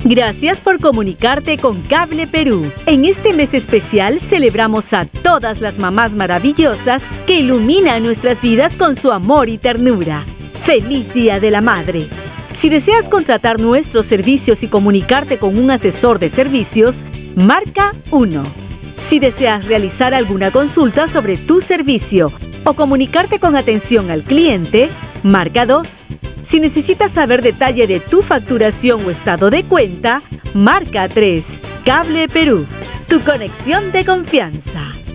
Gracias por comunicarte con Cable Perú. En este mes especial celebramos a todas las mamás maravillosas que iluminan nuestras vidas con su amor y ternura. ¡Feliz Día de la Madre! Si deseas contratar nuestros servicios y comunicarte con un asesor de servicios, marca 1. Si deseas realizar alguna consulta sobre tu servicio o comunicarte con atención al cliente, marca 2. Si necesitas saber detalle de tu facturación o estado de cuenta, marca 3. Cable Perú, tu conexión de confianza.